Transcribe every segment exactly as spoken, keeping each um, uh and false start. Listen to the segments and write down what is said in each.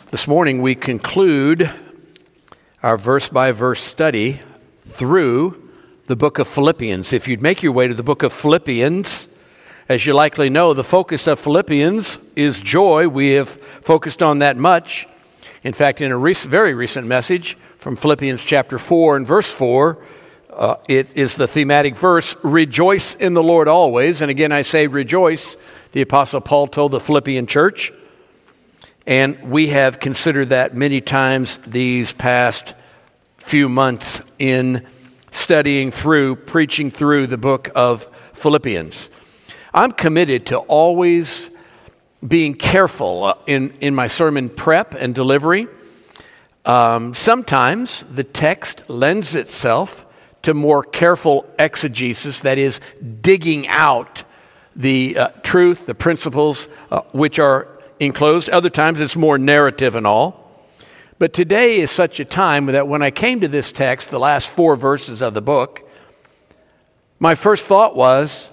This morning we conclude our verse-by-verse study through the book of Philippians. If you'd make your way to the book of Philippians, as you likely know, the focus of Philippians is joy. We have focused on that much. In fact, in a rec- very recent message from Philippians chapter four and verse four, uh, it is the thematic verse, rejoice in the Lord always. And again, I say rejoice, the Apostle Paul told the Philippian church. And we have considered that many times these past few months in studying through, preaching through the book of Philippians. I'm committed to always being careful in, in my sermon prep and delivery. Um, sometimes the text lends itself to more careful exegesis, that is, digging out the uh, truth, the principles uh, which are enclosed. Other times it's more narrative and all. But today is such a time that when I came to this text, the last four verses of the book, my first thought was,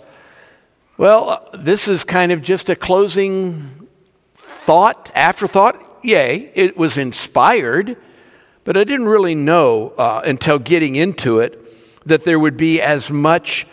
well, this is kind of just a closing thought, afterthought. Yay, it was inspired, but I didn't really know uh, until getting into it that there would be as much,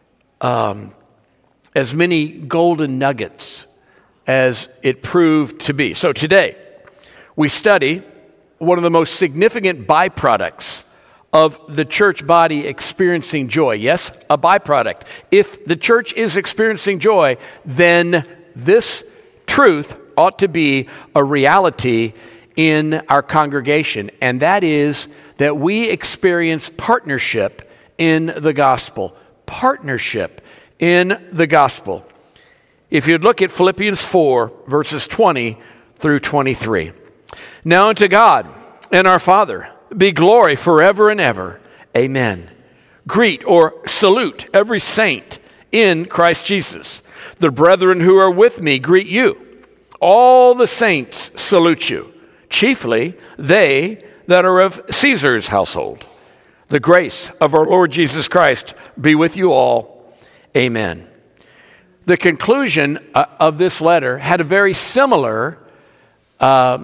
um, as many golden nuggets as it proved to be. So today, we study one of the most significant byproducts of the church body experiencing joy. Yes, a byproduct. If the church is experiencing joy, then this truth ought to be a reality in our congregation, and that is that we experience partnership in the gospel. Partnership in the gospel. If you'd look at Philippians four, verses twenty through twenty-three. Now unto God and our Father be glory forever and ever. Amen. Greet or salute every saint in Christ Jesus. The brethren who are with me greet you. All the saints salute you, chiefly they that are of Caesar's household. The grace of our Lord Jesus Christ be with you all. Amen. The conclusion uh, of this letter had a very similar uh,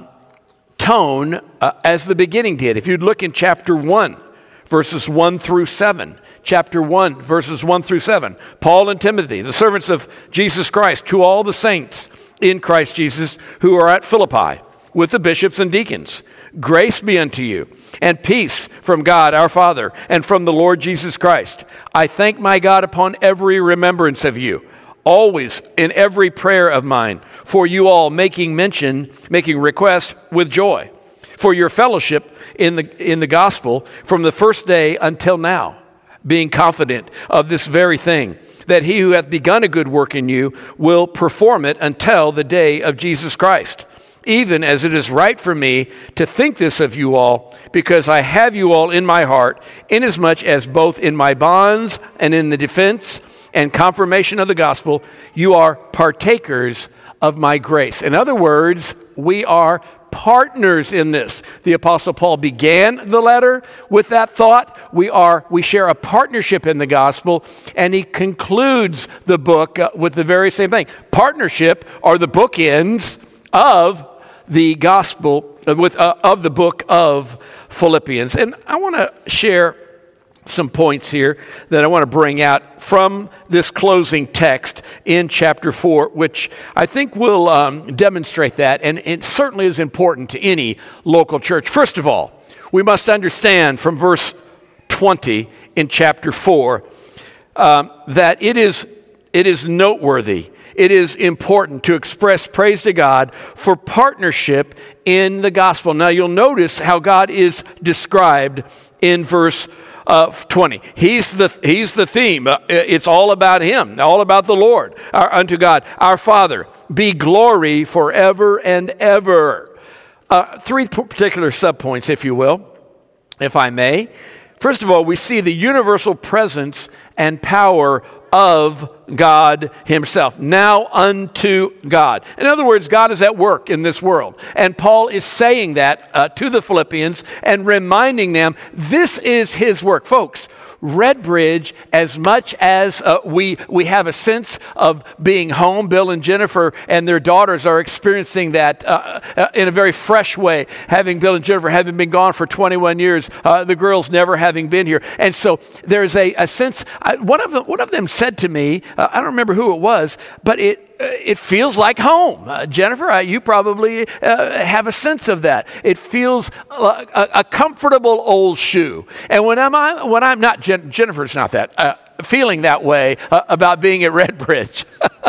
tone uh, as the beginning did. If you'd look in chapter one, verses one through seven, chapter one, verses one through seven, Paul and Timothy, the servants of Jesus Christ, to all the saints in Christ Jesus who are at Philippi, with the bishops and deacons. Grace be unto you, and peace from God our Father, and from the Lord Jesus Christ. I thank my God upon every remembrance of you, always in every prayer of mine, for you all, making mention, making request with joy, for your fellowship in the in the gospel from the first day until now, being confident of this very thing, that he who hath begun a good work in you will perform it until the day of Jesus Christ. Even as it is right for me to think this of you all, because I have you all in my heart, inasmuch as both in my bonds and in the defense and confirmation of the gospel, you are partakers of my grace. In other words, we are partners in this. The Apostle Paul began the letter with that thought. We are, we share a partnership in the gospel, and he concludes the book uh, with the very same thing. Partnership are the bookends of the gospel, uh, with uh, of the book of Philippians. And I want to share some points here that I want to bring out from this closing text in chapter four, which I think will um, demonstrate that, and it certainly is important to any local church. First of all, we must understand from verse twenty in chapter four um, that it is it is noteworthy, it is important to express praise to God for partnership in the gospel. Now you'll notice how God is described in verse Uh, twenty. He's the he's the theme. Uh, it's all about him, all about the Lord. Our, unto God, our Father, be glory forever and ever. Uh, three particular subpoints, if you will, if I may. First of all, we see the universal presence and power of God himself. Now unto God. In other words, God is at work in this world. And Paul is saying that uh, to the Philippians and reminding them, this is his work. Folks, Redbridge, as much as uh, we we have a sense of being home, Bill and Jennifer and their daughters are experiencing that uh, uh, in a very fresh way, having Bill and Jennifer having been gone for twenty-one years, uh, the girls never having been here. And so there's a, a sense, I, one, of them, one of them said to me, uh, I don't remember who it was, but it It feels like home. Uh, Jennifer, uh, you probably uh, have a sense of that. It feels like a, a comfortable old shoe. And when I'm, I, when I'm not, Jen, Jennifer's not that, uh, feeling that way uh, about being at Redbridge.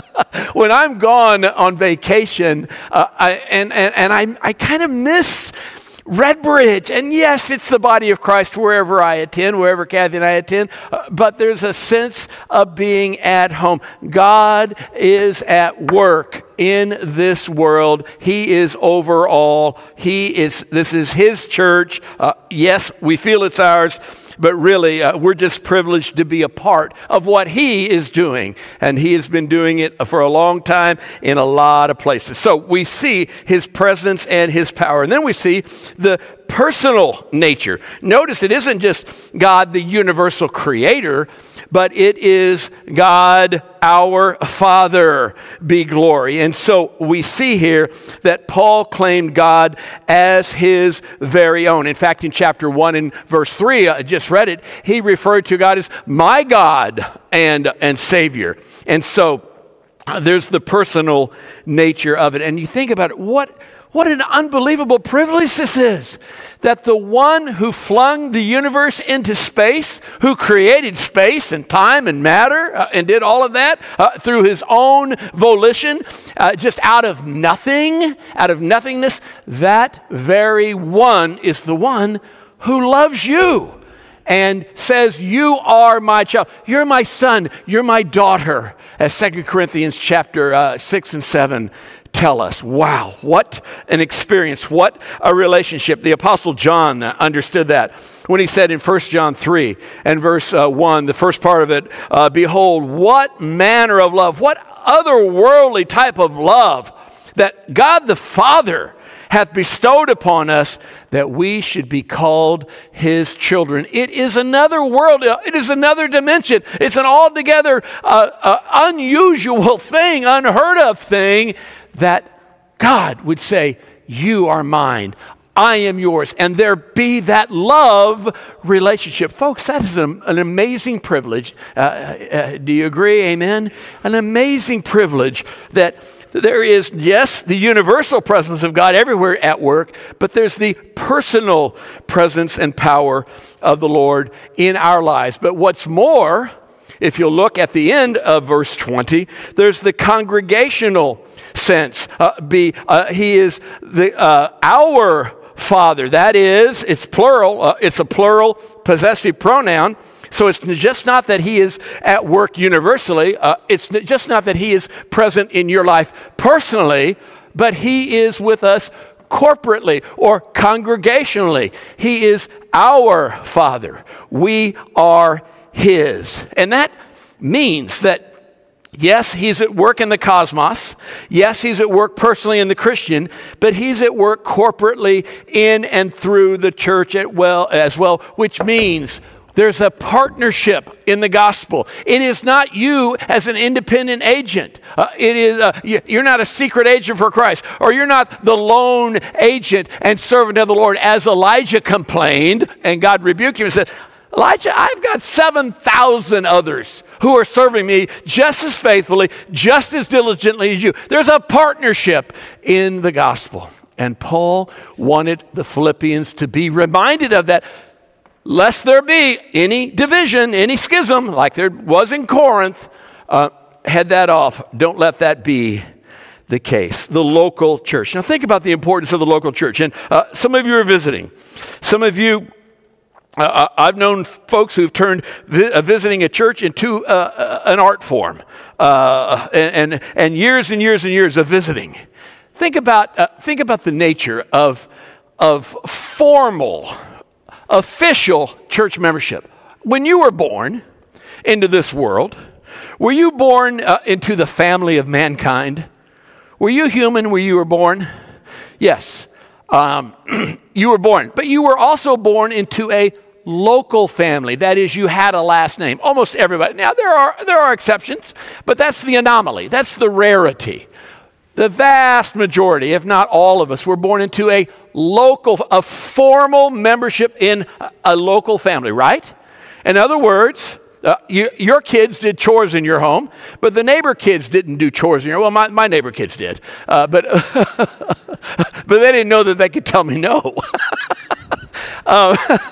When I'm gone on vacation, uh, I, and, and, and I, I kind of miss Redbridge. And yes, it's the body of Christ wherever I attend, wherever Kathy and I attend, uh, but there's a sense of being at home. God is at work in this world. He is over all. He is, this is His church. Uh, yes, we feel it's ours, but really uh, we're just privileged to be a part of what He is doing. And He has been doing it for a long time in a lot of places. So we see His presence and His power. And then we see the personal nature. Notice it isn't just God, the universal creator, but it is God, our Father, be glory. And so we see here that Paul claimed God as his very own. In fact, in chapter one and verse three, I just read it, he referred to God as my God and, and Savior. And so uh, there's the personal nature of it. And you think about it, what What an unbelievable privilege this is, that the one who flung the universe into space, who created space and time and matter uh, and did all of that uh, through His own volition, uh, just out of nothing, out of nothingness, that very one is the one who loves you and says, you are my child, you're my son, you're my daughter, as Second Corinthians chapter uh, six and seven tell us. Wow, what an experience, what a relationship. The Apostle John understood that when he said in First John three and verse uh, one, the first part of it, uh, behold, what manner of love, what otherworldly type of love that God the Father hath bestowed upon us, that we should be called His children. It is another world. It is another dimension. It's an altogether uh, uh, unusual thing, unheard of thing, that God would say, you are mine, I am yours, and there be that love relationship. Folks, that is an, an amazing privilege. Uh, uh, do you agree? Amen? An amazing privilege that there is, yes, the universal presence of God everywhere at work, but there's the personal presence and power of the Lord in our lives. But what's more, if you'll look at the end of verse twenty, there's the congregational sense. Uh, be uh, He is the uh, our Father. That is, it's plural. Uh, it's a plural possessive pronoun. So it's just not that He is at work universally. Uh, it's just not that He is present in your life personally, but He is with us corporately or congregationally. He is our Father. We are His. And that means that, yes, He's at work in the cosmos. Yes, He's at work personally in the Christian, but He's at work corporately in and through the church at well, as well, which means there's a partnership in the gospel. It is not you as an independent agent. Uh, it is uh, you're not a secret agent for Christ, or you're not the lone agent and servant of the Lord, as Elijah complained, and God rebuked him and said, Elijah, I've got seven thousand others who are serving me just as faithfully, just as diligently as you. There's a partnership in the gospel. And Paul wanted the Philippians to be reminded of that, lest there be any division, any schism, like there was in Corinth. Uh, head that off. Don't let that be the case. The local church. Now think about the importance of the local church. And uh, some of you are visiting. Some of you, uh, I've known folks who've turned vi- uh, visiting a church into uh, an art form. Uh, and, and, and years and years and years of visiting. Think about, uh, think about the nature of, of formal official church membership. When you were born into this world, were you born uh, into the family of mankind? Were you human when you were born? Yes. Um, you were born. But you were also born into a local family. That is, you had a last name. Almost everybody. Now, there are, there are exceptions, but that's the anomaly. That's the rarity. The vast majority, if not all of us, were born into a local, a formal membership in a, a local family, right? In other words, uh, you, your kids did chores in your home, but the neighbor kids didn't do chores in your home. Well, my, my neighbor kids did, uh, but, but they didn't know that they could tell me no. uh,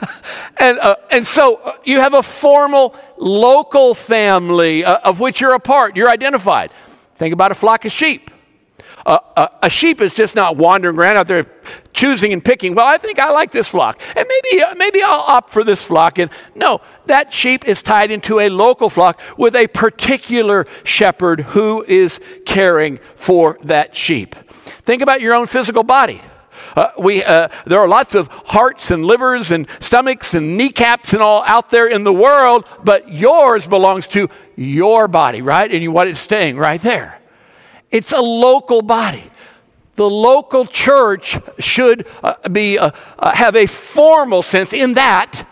and, uh, and so you have a formal local family uh, of which you're a part. You're identified. Think about a flock of sheep. Uh, a, a sheep is just not wandering around out there choosing and picking. Well, I think I like this flock, and maybe uh, maybe I'll opt for this flock. And no, that sheep is tied into a local flock with a particular shepherd who is caring for that sheep. Think about your own physical body. Uh, we uh, there are lots of hearts and livers and stomachs and kneecaps and all out there in the world, but yours belongs to your body, right? And you want it staying right there. It's a local body. The local church should uh, be uh, uh, have a formal sense in that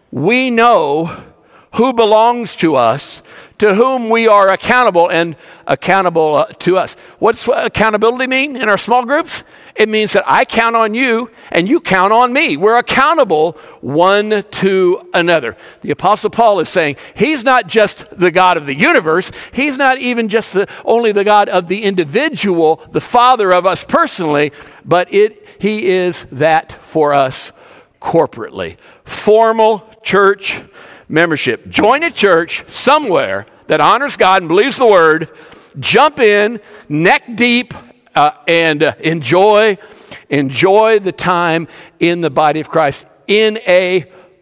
we know who belongs to us, to whom we are accountable, and accountable uh, to us. What's accountability mean in our small groups? It means that I count on you and you count on me. We're accountable one to another. The Apostle Paul is saying he's not just the God of the universe. He's not even just the, only the God of the individual, the Father of us personally, but it he is that for us corporately. Formal church membership. Join a church somewhere that honors God and believes the Word. Jump in, neck deep, Uh, and uh, enjoy, enjoy the time in the body of Christ in a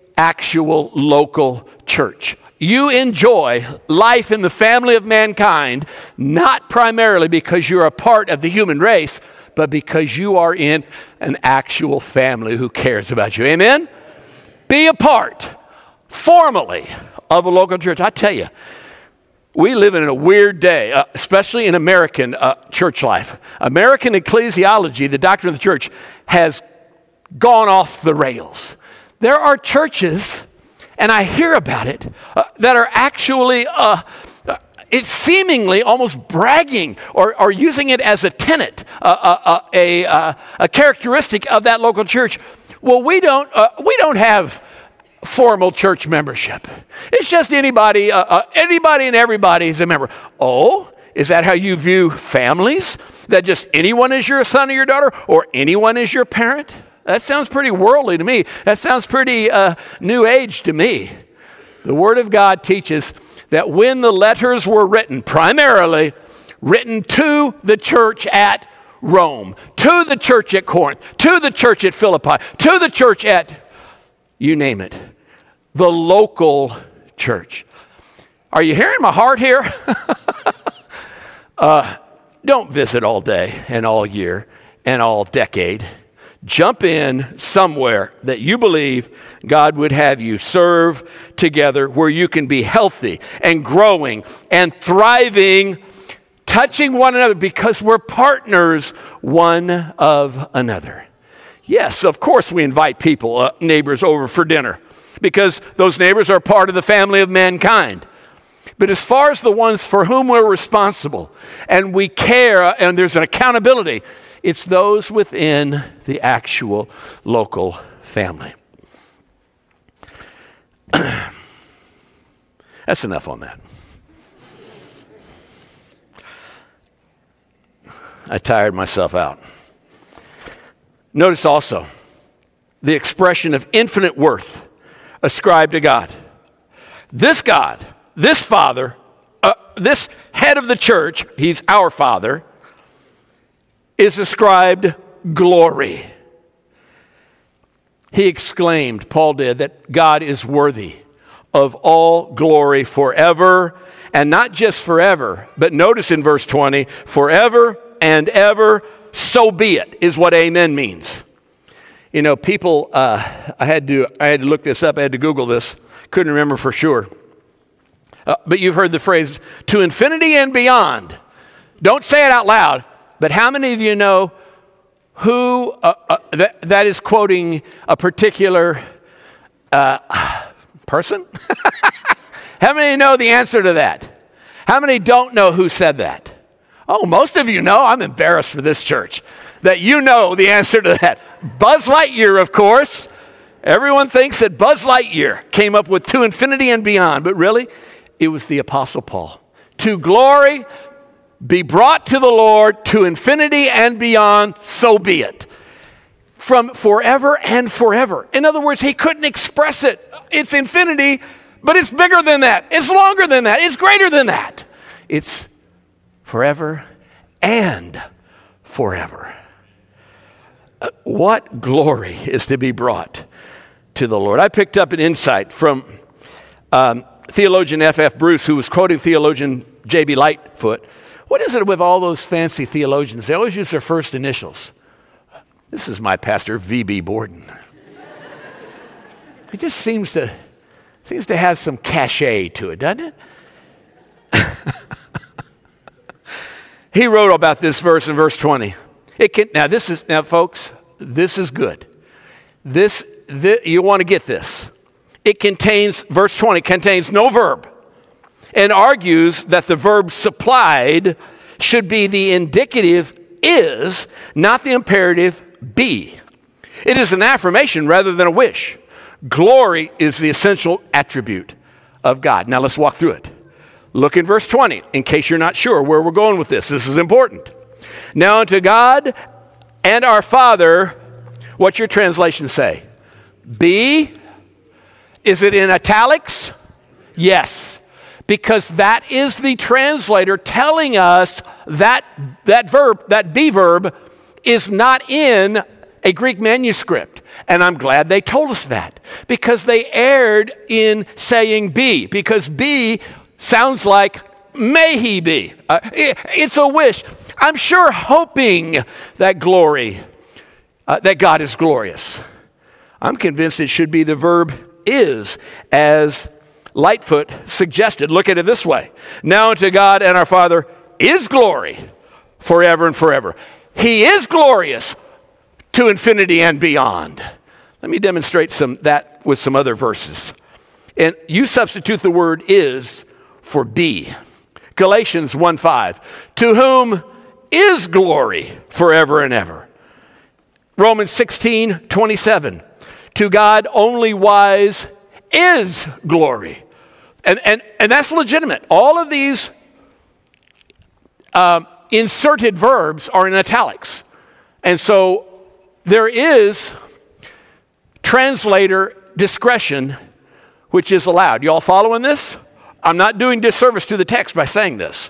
actual local church. You enjoy life in the family of mankind, not primarily because you're a part of the human race, but because you are in an actual family who cares about you. Amen? Be a part, formally, of a local church. I tell you, we live in a weird day, uh, especially in American uh, church life. American ecclesiology, the doctrine of the church, has gone off the rails. There are churches, and I hear about it, uh, that are actually, uh, uh, it's seemingly almost bragging or, or using it as a tenet, uh, uh, uh, a, uh, a characteristic of that local church. Well, we don't, uh, we don't have formal church membership. It's just anybody, uh, uh, anybody and everybody is a member. Oh, is that how you view families? That just anyone is your son or your daughter, or anyone is your parent? That sounds pretty worldly to me. That sounds pretty uh, new age to me. The Word of God teaches that when the letters were written, primarily written to the church at Rome, to the church at Corinth, to the church at Philippi, to the church at, you name it, the local church. Are you hearing my heart here? uh, don't visit all day and all year and all decade. Jump in somewhere that you believe God would have you serve together, where you can be healthy and growing and thriving, touching one another, because we're partners one of another. Yes, of course we invite people, uh, neighbors over for dinner, because those neighbors are part of the family of mankind. But as far as the ones for whom we're responsible and we care, uh, and there's an accountability, it's those within the actual local family. That's enough on that. I tired myself out. Notice also the expression of infinite worth ascribed to God. This God, this Father, uh, this head of the church, he's our Father, is ascribed glory. He exclaimed, Paul did, that God is worthy of all glory forever, and not just forever, but notice in verse twenty, forever and ever, so be it, is what amen means. You know, people, uh, I had to I had to look this up, I had to Google this, couldn't remember for sure. Uh, but you've heard the phrase, to infinity and beyond. Don't say it out loud, but how many of you know who uh, uh, that, that is quoting a particular uh, person? How many know the answer to that? How many don't know who said that? Oh, most of you know. I'm embarrassed for this church that you know the answer to that. Buzz Lightyear, of course. Everyone thinks that Buzz Lightyear came up with to infinity and beyond, but really, it was the Apostle Paul. To glory, be brought to the Lord, to infinity and beyond, so be it. From forever and forever. In other words, he couldn't express it. It's infinity, but it's bigger than that. It's longer than that. It's greater than that. It's forever and forever. Uh, what glory is to be brought to the Lord? I picked up an insight from um, theologian F F Bruce, who was quoting theologian J B Lightfoot. What is it with all those fancy theologians? They always use their first initials. This is my pastor, V B Borden. He just seems to seems to have some cachet to it, doesn't it? He wrote about this verse in verse twenty. It can, now, this is now, folks. This is good. This, this you want to get this. It contains verse twenty contains no verb, and argues that the verb supplied should be the indicative is, not the imperative be. It is an affirmation rather than a wish. Glory is the essential attribute of God. Now let's walk through it. Look in verse twenty, in case you're not sure where we're going with this. This is important. Now unto God and our Father, what's your translation say? Be? Is it in italics? Yes. Because that is the translator telling us that that verb, that be verb, is not in a Greek manuscript. And I'm glad they told us that, because they erred in saying be, because be sounds like may he be. Uh, it, it's a wish. I'm sure hoping that glory, uh, that God is glorious. I'm convinced it should be the verb is, as Lightfoot suggested. Look at it this way. Now unto God and our Father is glory forever and forever. He is glorious to infinity and beyond. Let me demonstrate some that with some other verses. And you substitute the word is for be. Galatians one five. To whom is glory forever and ever. Romans sixteen twenty-seven. To God only wise is glory. And, and, and that's legitimate. All of these um, inserted verbs are in italics. And so there is translator discretion which is allowed. You all following this? I'm not doing disservice to the text by saying this.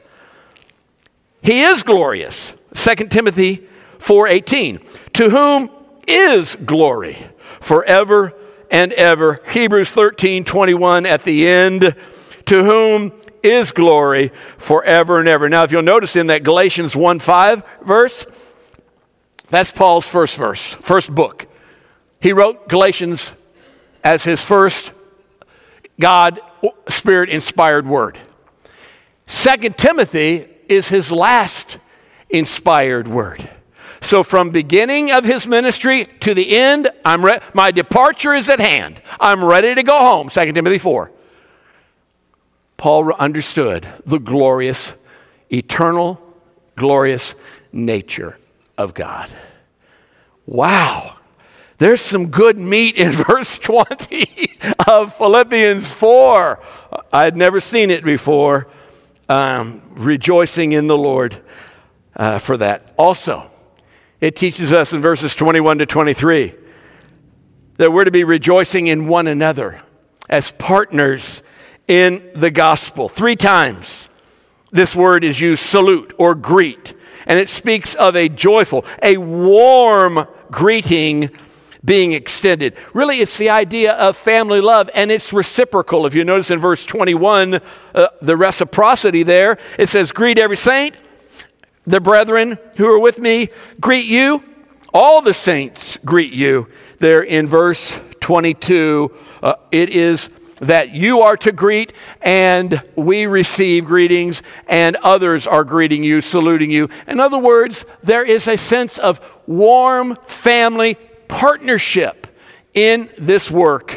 He is glorious. Second Timothy four eighteen. To whom is glory forever and ever. Hebrews thirteen twenty-one at the end. To whom is glory forever and ever. Now, if you'll notice in that Galatians one five verse, that's Paul's first verse, first book. He wrote Galatians as his first God, Spirit-inspired word. Second Timothy is his last inspired word. So from beginning of his ministry to the end, I'm re- my departure is at hand. I'm ready to go home, Second Timothy four. Paul understood the glorious, eternal, glorious nature of God. Wow. There's some good meat in verse twenty of Philippians four. I'd never seen it before. Um, rejoicing in the Lord uh, for that. Also, it teaches us in verses twenty-one to twenty-three that we're to be rejoicing in one another as partners in the gospel. Three times this word is used, salute or greet, and it speaks of a joyful, a warm greeting being extended. Really, it's the idea of family love, and it's reciprocal. If you notice in verse twenty-one, uh, the reciprocity there, it says, greet every saint. The brethren who are with me greet you. All the saints greet you. There in verse twenty-two, uh, it is that you are to greet, and we receive greetings, and others are greeting you, saluting you. In other words, there is a sense of warm family partnership in this work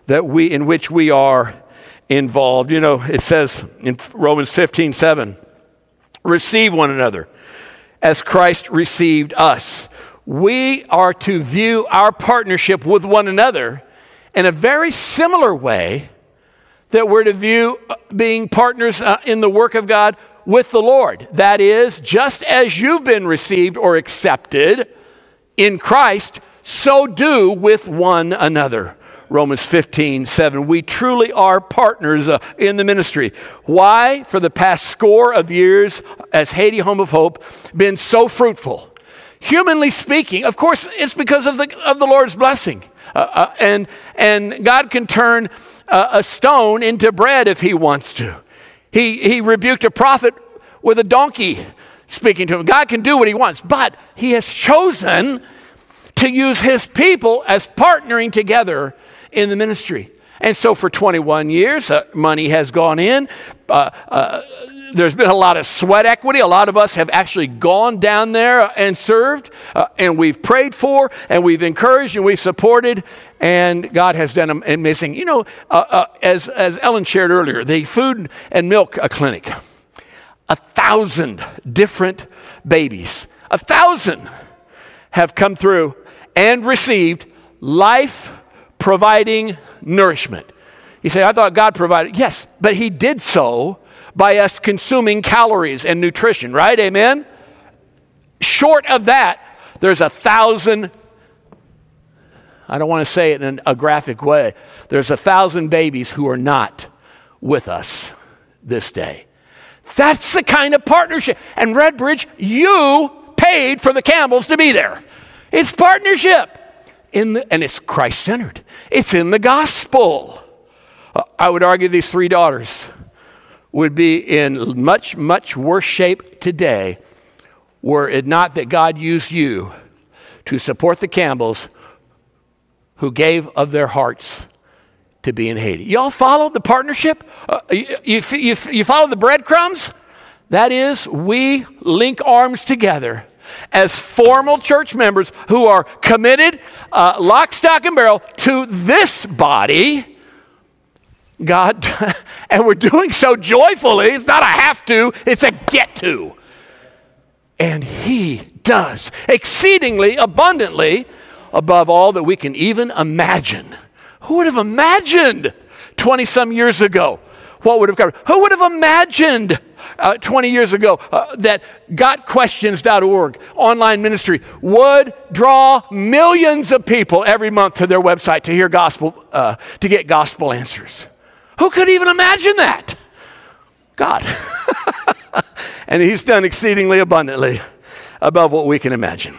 that we in which we are involved. You know, it says in Romans fifteen seven, receive one another as Christ received us. We are to view our partnership with one another in a very similar way that we're to view being partners uh, in the work of God with the Lord. That is, just as you've been received or accepted in Christ, so do with one another. Romans fifteen seven. We truly are partners uh, in the ministry. Why? For the past score of years, as Haiti Home of Hope, been so fruitful. Humanly speaking, of course, it's because of the of the Lord's blessing. Uh, uh, and, and God can turn uh, a stone into bread if he wants to. He, he rebuked a prophet with a donkey speaking to him. God can do what he wants, but he has chosen to use his people as partnering together in the ministry. And so for twenty-one years, uh, money has gone in. Uh, uh, there's been a lot of sweat equity. A lot of us have actually gone down there and served, uh, and we've prayed for, and we've encouraged, and we've supported, and God has done amazing. You know, uh, uh, as, as Ellen shared earlier, the Food and Milk uh, Clinic, a thousand different babies, a thousand have come through and received life-providing nourishment. You say, I thought God provided. Yes, but he did so by us consuming calories and nutrition, right? Amen? Short of that, there's a thousand, I don't want to say it in a graphic way, there's a thousand babies who are not with us this day. That's the kind of partnership. And Redbridge, you paid for the Campbells to be there. It's partnership. In the, and it's Christ-centered. It's in the gospel. Uh, I would argue these three daughters would be in much, much worse shape today were it not that God used you to support the Campbells who gave of their hearts to be in Haiti. Y'all follow the partnership? Uh, you, you, you, you follow the breadcrumbs? That is, we link arms together as formal church members who are committed, uh, lock, stock, and barrel to this body. God, and we're doing so joyfully. It's not a have to, it's a get to. And he does exceedingly abundantly above all that we can even imagine. Who would have imagined twenty some years ago what would have covered? Who would have imagined uh, twenty years ago uh, that got questions dot org online ministry would draw millions of people every month to their website to hear gospel, uh, to get gospel answers? Who could even imagine that? God. And he's done exceedingly abundantly above what we can imagine.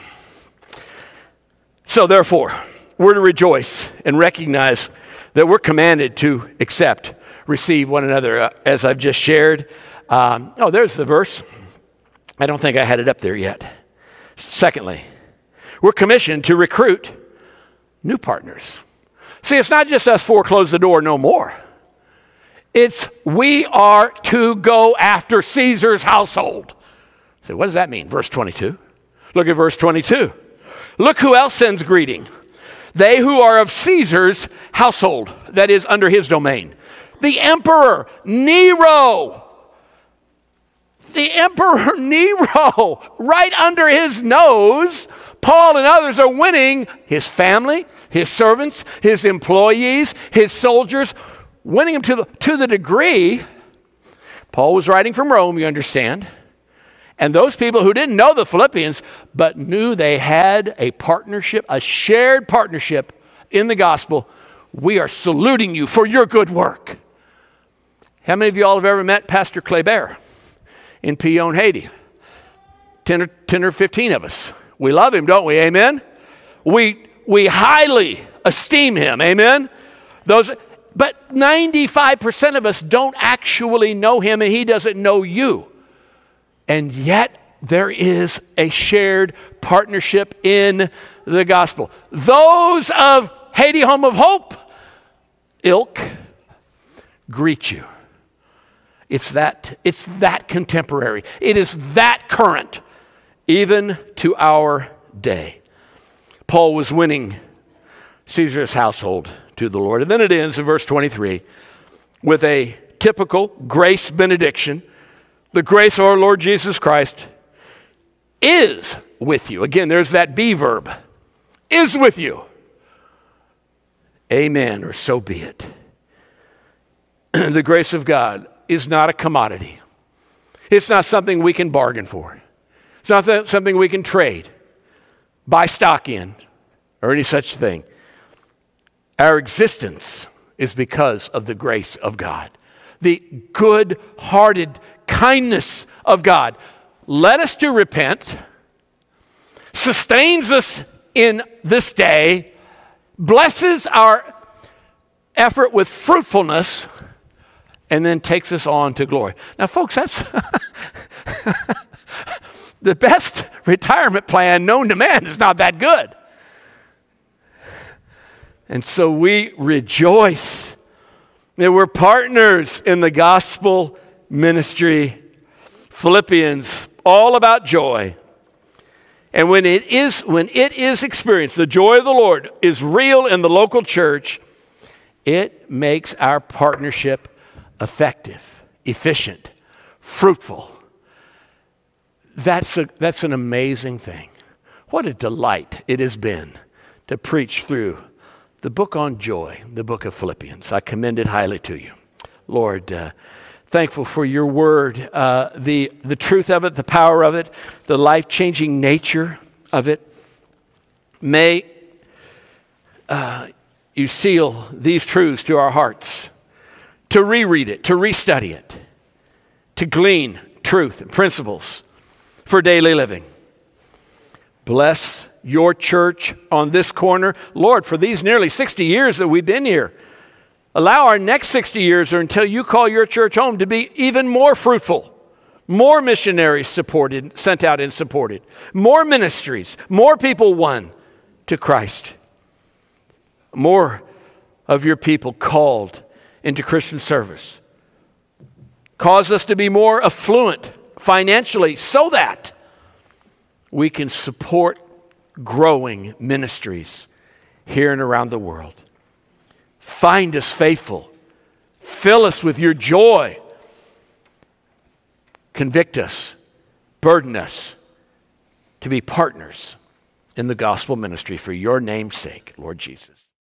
So therefore, we're to rejoice and recognize that we're commanded to accept, receive one another, uh, as I've just shared. Um, oh, there's the verse. I don't think I had it up there yet. Secondly, we're commissioned to recruit new partners. See, it's not just us four close the door, no more. It's we are to go after Caesar's household. So what does that mean? Verse twenty-two. Look at verse twenty-two. Look who else sends greeting. They who are of Caesar's household, that is under his domain. The emperor Nero. The emperor Nero, right under his nose. Paul and others are winning his family, his servants, his employees, his soldiers, winning them to the, to the degree, Paul was writing from Rome, you understand, and those people who didn't know the Philippians, but knew they had a partnership, a shared partnership in the gospel, we are saluting you for your good work. How many of you all have ever met Pastor Kleber in Pillon, Haiti? ten or, ten or fifteen of us. We love him, don't we? Amen? We, we highly esteem him. Amen? Those... But ninety-five percent of us don't actually know him, and he doesn't know you. And yet, there is a shared partnership in the gospel. Those of Haiti Home of Hope, ilk, greet you. It's that, it's that contemporary. It is that current, even to our day. Paul was winning Caesar's household to the Lord. And then it ends in verse twenty-three with a typical grace benediction. The grace of our Lord Jesus Christ is with you. Again, there's that be verb. Is with you. Amen, or so be it. The grace of God is not a commodity. It's not something we can bargain for. It's not something we can trade, buy stock in, or any such thing. Our existence is because of the grace of God. The good-hearted kindness of God led us to repent, sustains us in this day, blesses our effort with fruitfulness, and then takes us on to glory. Now, folks, that's the best retirement plan known to man is not that good. And so we rejoice that we're partners in the gospel ministry. Philippians, all about joy. And when it is when it is experienced, the joy of the Lord is real in the local church, it makes our partnership effective, efficient, fruitful. That's a, that's an amazing thing. What a delight it has been to preach through the book on joy, the book of Philippians. I commend it highly to you. Lord, uh, thankful for your word, uh, the, the truth of it, the power of it, the life-changing nature of it. May uh, you seal these truths to our hearts, to reread it, to restudy it, to glean truth and principles for daily living. Bless your church on this corner. Lord, for these nearly sixty years that we've been here, allow our next sixty years or until you call your church home to be even more fruitful, more missionaries supported, sent out and supported, more ministries, more people won to Christ, more of your people called into Christian service. Cause us to be more affluent financially so that we can support growing ministries here and around the world. Find us faithful. Fill us with your joy. Convict us, burden us to be partners in the gospel ministry for your name's sake, Lord Jesus.